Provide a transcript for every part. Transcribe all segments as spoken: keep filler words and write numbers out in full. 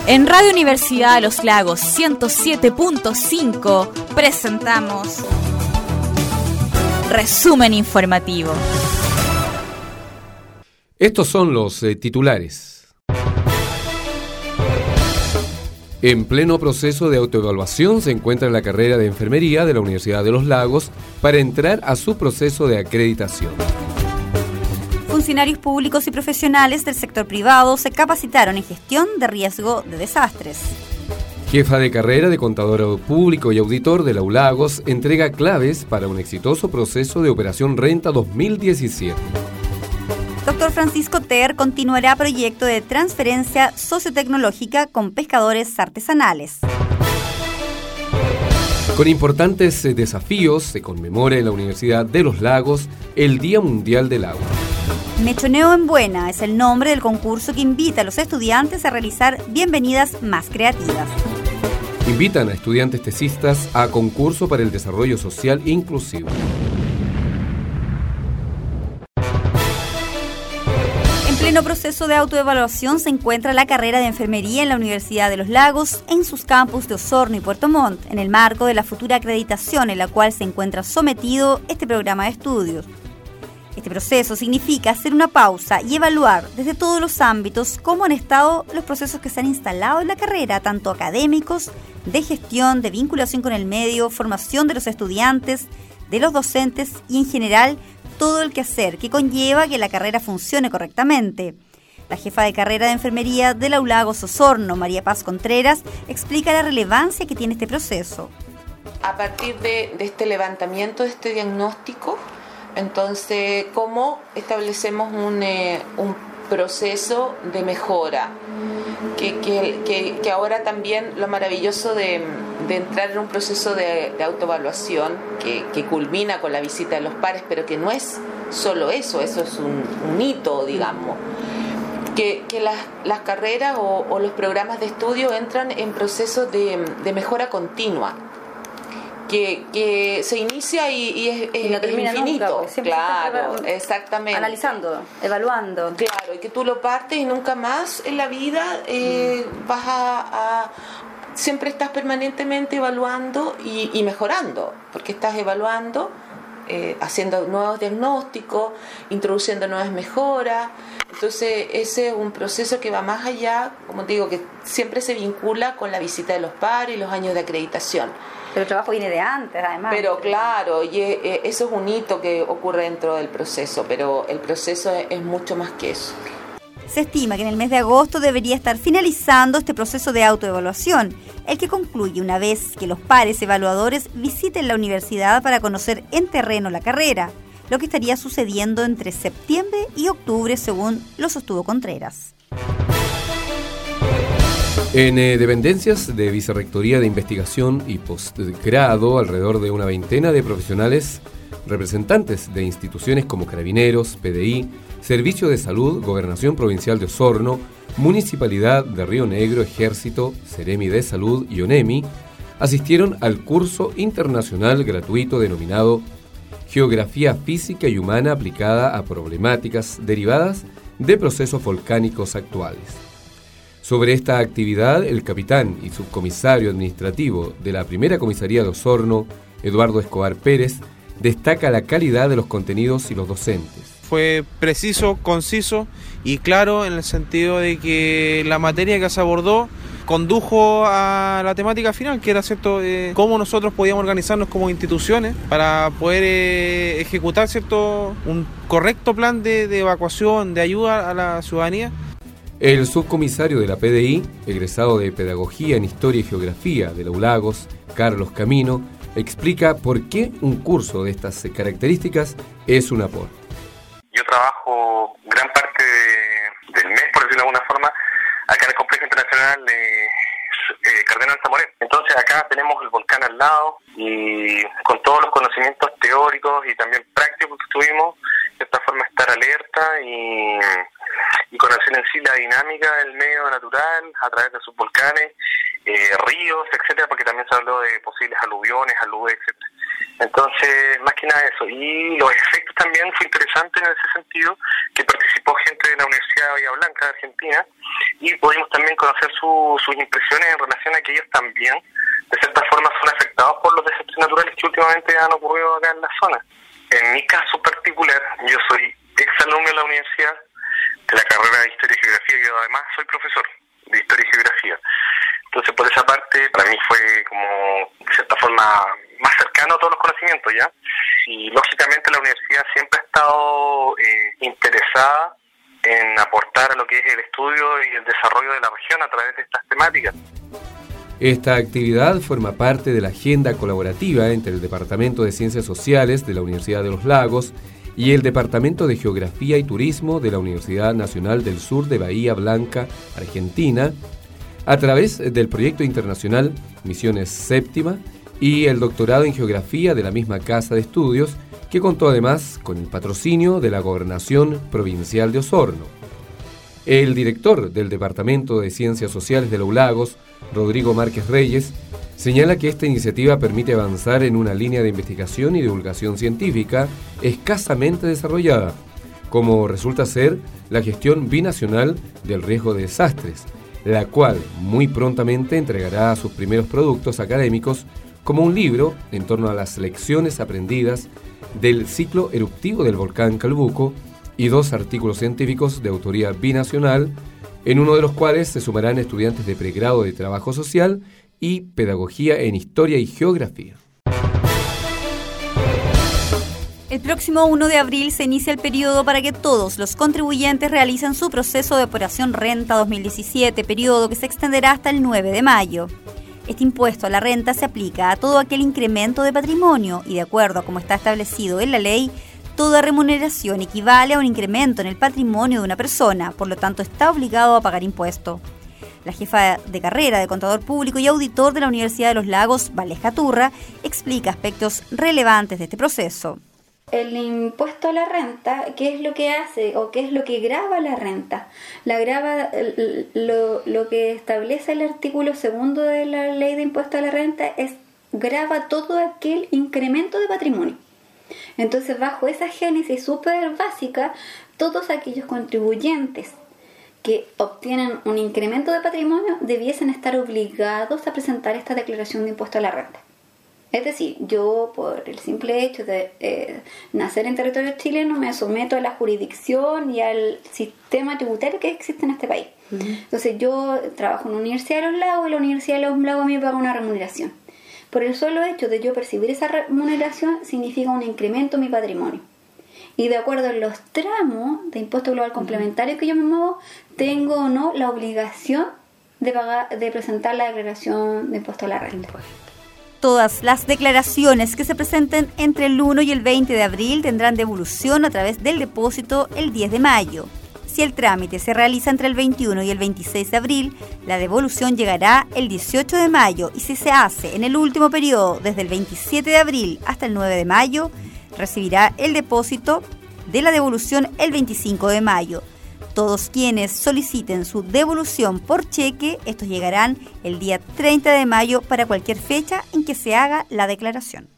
En Radio Universidad de los Lagos ciento siete punto cinco presentamos Resumen Informativo. Estos son los eh, titulares. En pleno proceso de autoevaluación se encuentra la carrera de enfermería de la Universidad de los Lagos para entrar a su proceso de acreditación. Funcionarios públicos y profesionales del sector privado se capacitaron en gestión de riesgo de desastres. Jefa de carrera de contador público y auditor de la U Lagos entrega claves para un exitoso proceso de Operación Renta dos mil diecisiete. Doctor Francisco Ter continuará proyecto de transferencia sociotecnológica con pescadores artesanales. Con importantes desafíos se conmemora en la Universidad de los Lagos el Día Mundial del Agua. Mechoneo en Buena es el nombre del concurso que invita a los estudiantes a realizar bienvenidas más creativas. Invitan a estudiantes tesistas a concurso para el desarrollo social inclusivo. En pleno proceso de autoevaluación se encuentra la carrera de enfermería en la Universidad de los Lagos en sus campus de Osorno y Puerto Montt, en el marco de la futura acreditación en la cual se encuentra sometido este programa de estudios. Este proceso significa hacer una pausa y evaluar desde todos los ámbitos cómo han estado los procesos que se han instalado en la carrera, tanto académicos, de gestión, de vinculación con el medio, formación de los estudiantes, de los docentes y en general todo el quehacer que conlleva que la carrera funcione correctamente. La jefa de carrera de enfermería de la U Lagos Osorno, María Paz Contreras, explica la relevancia que tiene este proceso. A partir de, de este levantamiento, de este diagnóstico, entonces, ¿cómo establecemos un, eh, un proceso de mejora? Que, que, que, que ahora también lo maravilloso de, de entrar en un proceso de, de autoevaluación que, que culmina con la visita de los pares, pero que no es solo eso, eso es un, un hito, digamos. Que, que las, las carreras o, o los programas de estudio entran en procesos de, de mejora continua. Que, que se inicia y, y es, es y no termina infinito. Nunca, claro, exactamente. Analizando, evaluando. Claro, y que tú lo partes y nunca más en la vida eh, mm. vas a, a... Siempre estás permanentemente evaluando y, y mejorando, porque estás evaluando, eh, haciendo nuevos diagnósticos, introduciendo nuevas mejoras. Entonces ese es un proceso que va más allá, como te digo, que siempre se vincula con la visita de los pares y los años de acreditación. Pero el trabajo viene de antes, además. Pero claro, y eh, eso es un hito que ocurre dentro del proceso, pero el proceso es, es mucho más que eso. Se estima que en el mes de agosto debería estar finalizando este proceso de autoevaluación, el que concluye una vez que los pares evaluadores visiten la universidad para conocer en terreno la carrera, lo que estaría sucediendo entre septiembre y octubre, según lo sostuvo Contreras. En eh, dependencias de Vicerrectoría de Investigación y Postgrado, alrededor de una veintena de profesionales representantes de instituciones como Carabineros, P D I, Servicio de Salud, Gobernación Provincial de Osorno, Municipalidad de Río Negro, Ejército, Seremi de Salud y ONEMI, asistieron al curso internacional gratuito denominado Geografía Física y Humana aplicada a problemáticas derivadas de procesos volcánicos actuales. Sobre esta actividad, el capitán y subcomisario administrativo de la primera comisaría de Osorno, Eduardo Escobar Pérez, destaca la calidad de los contenidos y los docentes. Fue preciso, conciso y claro en el sentido de que la materia que se abordó condujo a la temática final, que era cierto eh, cómo nosotros podíamos organizarnos como instituciones para poder eh, ejecutar cierto un correcto plan de, de evacuación, de ayuda a la ciudadanía. El subcomisario de la P D I, egresado de Pedagogía en Historia y Geografía de la U Lagos, Carlos Camino, explica por qué un curso de estas características es un aporte. Yo trabajo gran parte de, del mes, por decirlo de alguna forma, acá en el Complejo Internacional de eh, Cardenal Zamorén. Entonces acá tenemos el volcán al lado y con todos los conocimientos teóricos y también prácticos que tuvimos, de esta forma estar alerta y... y conocer en sí la dinámica del medio natural a través de sus volcanes, eh, ríos, etcétera, porque también se habló de posibles aluviones, aludes, etcétera. Entonces, más que nada eso. Y los efectos también fue interesante en ese sentido, que participó gente de la Universidad de Bahía Blanca de Argentina, y pudimos también conocer su, sus impresiones en relación a que ellos también, de cierta forma, son afectados por los desastres naturales que últimamente han ocurrido acá en la zona. En mi caso particular, yo soy exalumno de la universidad, de la carrera de Historia y Geografía, y además soy profesor de Historia y Geografía. Entonces, por esa parte, para mí fue como, de cierta forma, más cercano a todos los conocimientos, ¿ya? Y, lógicamente, la universidad siempre ha estado eh, interesada en aportar a lo que es el estudio y el desarrollo de la región a través de estas temáticas. Esta actividad forma parte de la agenda colaborativa entre el Departamento de Ciencias Sociales de la Universidad de los Lagos y el Departamento de Geografía y Turismo de la Universidad Nacional del Sur de Bahía Blanca, Argentina, a través del proyecto internacional Misiones Séptima y el doctorado en Geografía de la misma Casa de Estudios, que contó además con el patrocinio de la Gobernación Provincial de Osorno. El director del Departamento de Ciencias Sociales de los Lagos, Rodrigo Márquez Reyes, señala que esta iniciativa permite avanzar en una línea de investigación y divulgación científica escasamente desarrollada, como resulta ser la gestión binacional del riesgo de desastres, la cual muy prontamente entregará sus primeros productos académicos como un libro en torno a las lecciones aprendidas del ciclo eruptivo del volcán Calbuco y dos artículos científicos de autoría binacional, en uno de los cuales se sumarán estudiantes de pregrado de Trabajo Social y Pedagogía en Historia y Geografía. El próximo uno de abril se inicia el periodo para que todos los contribuyentes realicen su proceso de depuración renta dos mil diecisiete, periodo que se extenderá hasta el nueve de mayo. Este impuesto a la renta se aplica a todo aquel incremento de patrimonio y, de acuerdo a como está establecido en la ley, toda remuneración equivale a un incremento en el patrimonio de una persona, por lo tanto está obligado a pagar impuesto. La jefa de carrera de Contador Público y Auditor de la Universidad de los Lagos, Valeja Turra, explica aspectos relevantes de este proceso. El impuesto a la renta, ¿qué es lo que hace o qué es lo que grava la renta? La grava, lo, lo que establece el artículo segundo de la ley de impuesto a la renta es grava todo aquel incremento de patrimonio. Entonces, bajo esa génesis súper básica, todos aquellos contribuyentes que obtienen un incremento de patrimonio debiesen estar obligados a presentar esta declaración de impuesto a la renta. Es decir, yo por el simple hecho de eh, nacer en territorio chileno me someto a la jurisdicción y al sistema tributario que existe en este país. Uh-huh. Entonces yo trabajo en la Universidad de los Lagos y la Universidad de los Lagos me paga una remuneración. Por el solo hecho de yo percibir esa remuneración significa un incremento en mi patrimonio. Y de acuerdo a los tramos de impuesto global complementario que yo me muevo, tengo o no la obligación de pagar, de presentar la declaración de impuesto a la renta. Todas las declaraciones que se presenten entre el uno y el veinte de abril tendrán devolución a través del depósito el diez de mayo. Si el trámite se realiza entre el veintiuno y el veintiséis de abril, la devolución llegará el dieciocho de mayo y si se hace en el último periodo desde el veintisiete de abril hasta el nueve de mayo, recibirá el depósito de la devolución el veinticinco de mayo. Todos quienes soliciten su devolución por cheque, estos llegarán el día treinta de mayo para cualquier fecha en que se haga la declaración.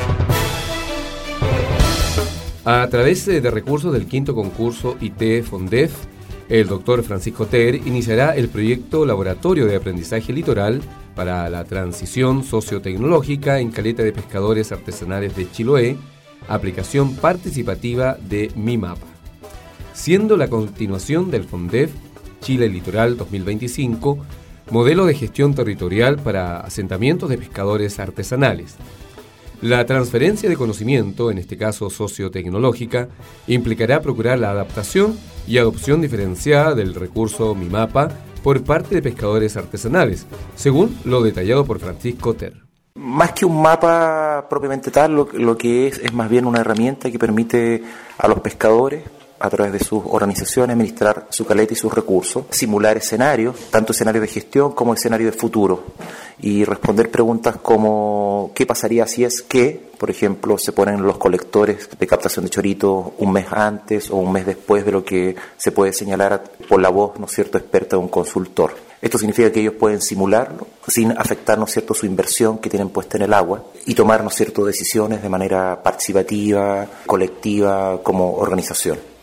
A través de recursos del quinto concurso I T Fondef, el doctor Francisco Ter iniciará el proyecto Laboratorio de Aprendizaje Litoral para la Transición Sociotecnológica en Caleta de Pescadores Artesanales de Chiloé, aplicación participativa de MIMAPA, siendo la continuación del Fondef Chile Litoral dos mil veinticinco, modelo de gestión territorial para asentamientos de pescadores artesanales. La transferencia de conocimiento, en este caso sociotecnológica, implicará procurar la adaptación y adopción diferenciada del recurso MIMAPA por parte de pescadores artesanales, según lo detallado por Francisco Ter. Más que un mapa propiamente tal, lo, lo que es es más bien una herramienta que permite a los pescadores, a través de sus organizaciones, administrar su caleta y sus recursos, simular escenarios, tanto escenarios de gestión como escenarios de futuro, y responder preguntas como ¿qué pasaría si es que, por ejemplo, se ponen los colectores de captación de choritos un mes antes o un mes después de lo que se puede señalar por la voz, ¿no es cierto?, experta de un consultor? Esto significa que ellos pueden simularlo sin afectar, ¿no es cierto?, su inversión que tienen puesta en el agua y tomar, ¿no es cierto?, decisiones de manera participativa, colectiva, como organización.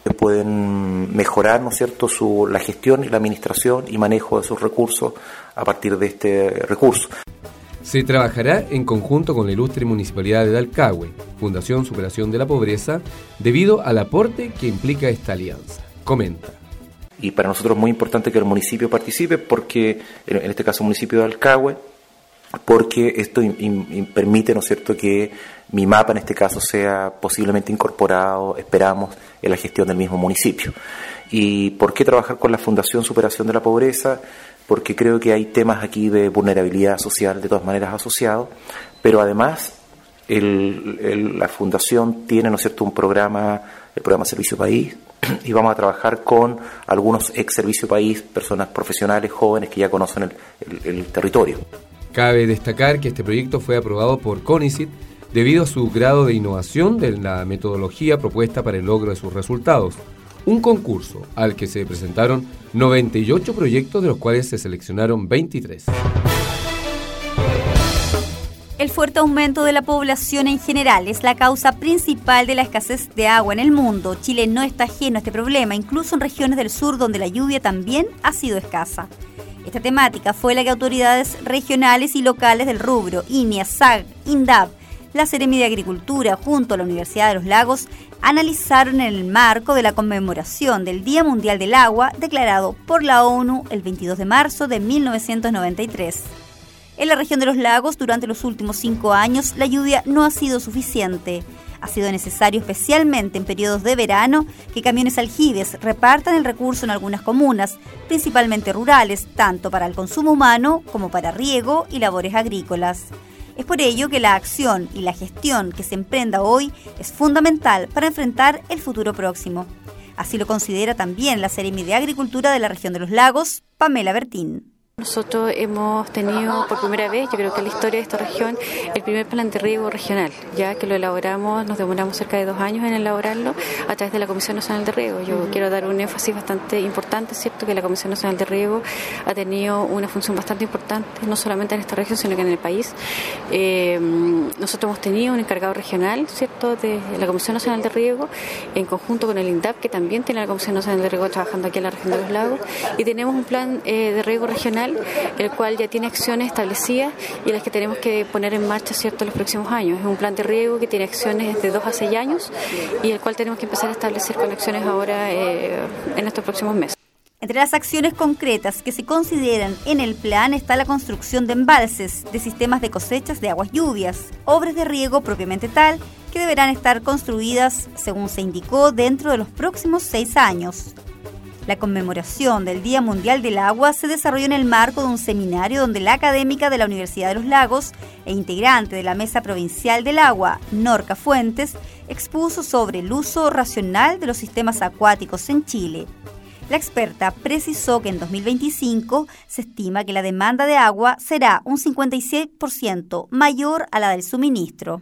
pueden mejorar, ¿no es cierto?, su, la gestión y la administración y manejo de sus recursos a partir de este recurso. Se trabajará en conjunto con la ilustre Municipalidad de Dalcahue, Fundación Superación de la Pobreza, debido al aporte que implica esta alianza. Comenta. Y para nosotros es muy importante que el municipio participe, porque en este caso el municipio de Dalcahue, porque esto in, in, permite, ¿no es cierto?, que mi mapa en este caso sea posiblemente incorporado, esperamos, en la gestión del mismo municipio. ¿Y por qué trabajar con la Fundación Superación de la Pobreza? Porque creo que hay temas aquí de vulnerabilidad social de todas maneras asociados, pero además el, el, la Fundación tiene, ¿no es cierto?, un programa, el programa Servicio País, y vamos a trabajar con algunos ex Servicio País, personas profesionales, jóvenes que ya conocen el, el, el territorio. Cabe destacar que este proyecto fue aprobado por CONICYT debido a su grado de innovación de la metodología propuesta para el logro de sus resultados. Un concurso al que se presentaron noventa y ocho proyectos, de los cuales se seleccionaron veintitrés. El fuerte aumento de la población en general es la causa principal de la escasez de agua en el mundo. Chile no está ajeno a este problema, incluso en regiones del sur donde la lluvia también ha sido escasa. Esta temática fue la que autoridades regionales y locales del rubro, INEA, S A G, INDAP, la Seremi de Agricultura, junto a la Universidad de los Lagos, analizaron en el marco de la conmemoración del Día Mundial del Agua, declarado por la ONU el veintidós de marzo de mil novecientos noventa y tres. En la región de los lagos, durante los últimos cinco años, la lluvia no ha sido suficiente. Ha sido necesario, especialmente en periodos de verano, que camiones aljibes repartan el recurso en algunas comunas, principalmente rurales, tanto para el consumo humano como para riego y labores agrícolas. Es por ello que la acción y la gestión que se emprenda hoy es fundamental para enfrentar el futuro próximo. Así lo considera también la Seremi de Agricultura de la región de los lagos, Pamela Bertín. Nosotros hemos tenido por primera vez, yo creo que en la historia de esta región, el primer plan de riego regional, ya que lo elaboramos, nos demoramos cerca de dos años en elaborarlo a través de la Comisión Nacional de Riego. Yo uh-huh. quiero dar un énfasis bastante importante, cierto, que la Comisión Nacional de Riego ha tenido una función bastante importante, no solamente en esta región, sino que en el país. Eh, nosotros hemos tenido un encargado regional, cierto, de la Comisión Nacional de Riego, en conjunto con el INDAP, que también tiene la Comisión Nacional de Riego trabajando aquí en la región de los lagos, y tenemos un plan eh, de riego regional, el cual ya tiene acciones establecidas y las que tenemos que poner en marcha, cierto, en los próximos años. Es un plan de riego que tiene acciones de dos a seis años y el cual tenemos que empezar a establecer con acciones ahora eh, en estos próximos meses. Entre las acciones concretas que se consideran en el plan está la construcción de embalses, de sistemas de cosechas de aguas lluvias, obras de riego propiamente tal, que deberán estar construidas, según se indicó, dentro de los próximos seis años. La conmemoración del Día Mundial del Agua se desarrolló en el marco de un seminario donde la académica de la Universidad de los Lagos e integrante de la Mesa Provincial del Agua, Norca Fuentes, expuso sobre el uso racional de los sistemas acuáticos en Chile. La experta precisó que en dos mil veinticinco se estima que la demanda de agua será un cincuenta y seis por ciento mayor a la del suministro.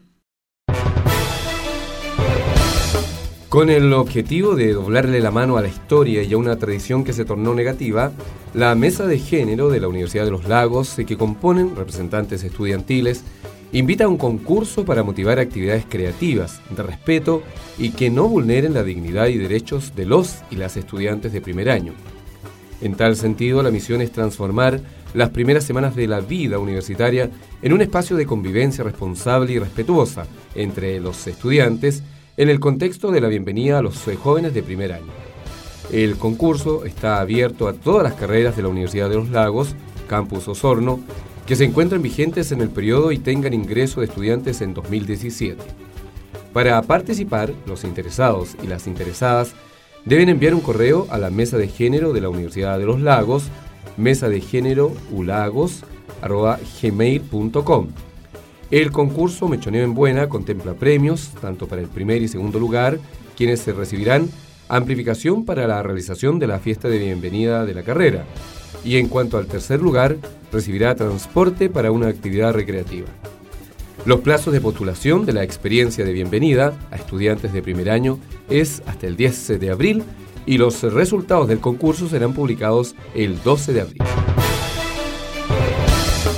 Con el objetivo de doblarle la mano a la historia y a una tradición que se tornó negativa, la Mesa de Género de la Universidad de los Lagos, que componen representantes estudiantiles, invita a un concurso para motivar actividades creativas, de respeto y que no vulneren la dignidad y derechos de los y las estudiantes de primer año. En tal sentido, la misión es transformar las primeras semanas de la vida universitaria en un espacio de convivencia responsable y respetuosa entre los estudiantes, en el contexto de la bienvenida a los jóvenes de primer año. El concurso está abierto a todas las carreras de la Universidad de los Lagos, Campus Osorno, que se encuentran vigentes en el periodo y tengan ingreso de estudiantes en dos mil diecisiete. Para participar, los interesados y las interesadas deben enviar un correo a la Mesa de Género de la Universidad de los Lagos, mesa de género ulagos arroba gmail punto com. El concurso Mechoneo en Buena contempla premios, tanto para el primer y segundo lugar, quienes se recibirán amplificación para la realización de la fiesta de bienvenida de la carrera, y en cuanto al tercer lugar, recibirá transporte para una actividad recreativa. Los plazos de postulación de la experiencia de bienvenida a estudiantes de primer año es hasta el diez de abril y los resultados del concurso serán publicados el doce de abril.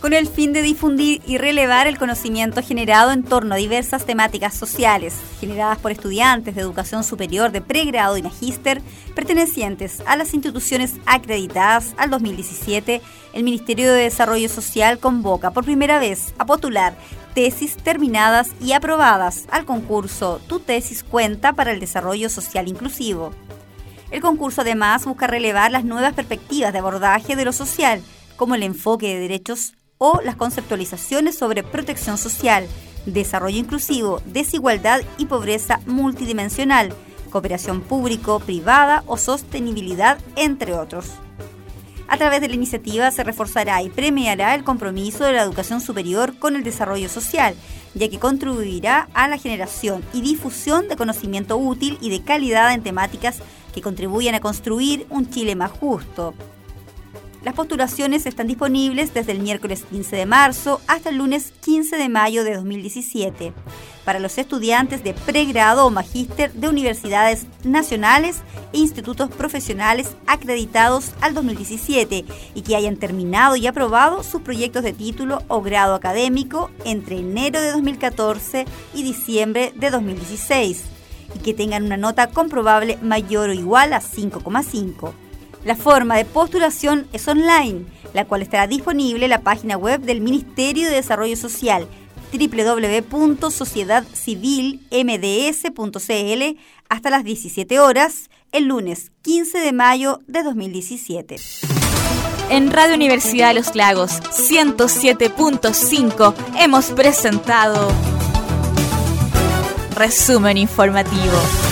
con el fin de difundir y relevar el conocimiento generado en torno a diversas temáticas sociales, generadas por estudiantes de educación superior de pregrado y magíster, pertenecientes a las instituciones acreditadas al dos mil diecisiete, el Ministerio de Desarrollo Social convoca por primera vez a postular tesis terminadas y aprobadas al concurso Tu Tesis Cuenta para el Desarrollo Social Inclusivo. El concurso además busca relevar las nuevas perspectivas de abordaje de lo social, como el enfoque de derechos o las conceptualizaciones sobre protección social, desarrollo inclusivo, desigualdad y pobreza multidimensional, cooperación público-privada o sostenibilidad, entre otros. A través de la iniciativa se reforzará y premiará el compromiso de la educación superior con el desarrollo social, ya que contribuirá a la generación y difusión de conocimiento útil y de calidad en temáticas que contribuyan a construir un Chile más justo. Las postulaciones están disponibles desde el miércoles quince de marzo hasta el lunes quince de mayo de dos mil diecisiete para los estudiantes de pregrado o magíster de universidades nacionales e institutos profesionales acreditados al dos mil diecisiete y que hayan terminado y aprobado sus proyectos de título o grado académico entre enero de dos mil catorce y diciembre de dos mil dieciséis y que tengan una nota comprobable mayor o igual a cinco coma cinco. La forma de postulación es online, la cual estará disponible en la página web del Ministerio de Desarrollo Social, doble u doble u doble u punto sociedad civil m d s punto c l, hasta las diecisiete horas, el lunes quince de mayo de dos mil diecisiete. En Radio Universidad de los Lagos ciento siete punto cinco hemos presentado Resumen Informativo.